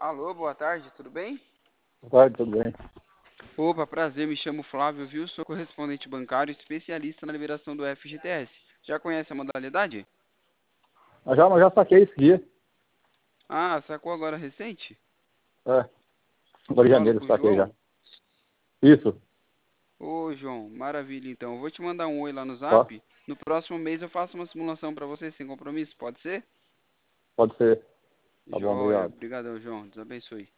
Alô, boa tarde, tudo bem? Vai, tudo bem. Opa, prazer, me chamo Flávio, viu? Sou correspondente bancário especialista na liberação do FGTS. Já conhece a modalidade? Mas já saquei esse dia. Ah, sacou agora recente? É, agora em Falo janeiro, com o saquei já. João? Isso, Ô, João, maravilha então. Eu vou te mandar um oi lá no tá? Zap. No próximo mês eu faço uma simulação para você sem compromisso, pode ser? Pode ser. Tá bom, Joia, obrigado. obrigadão, João. Deus abençoe.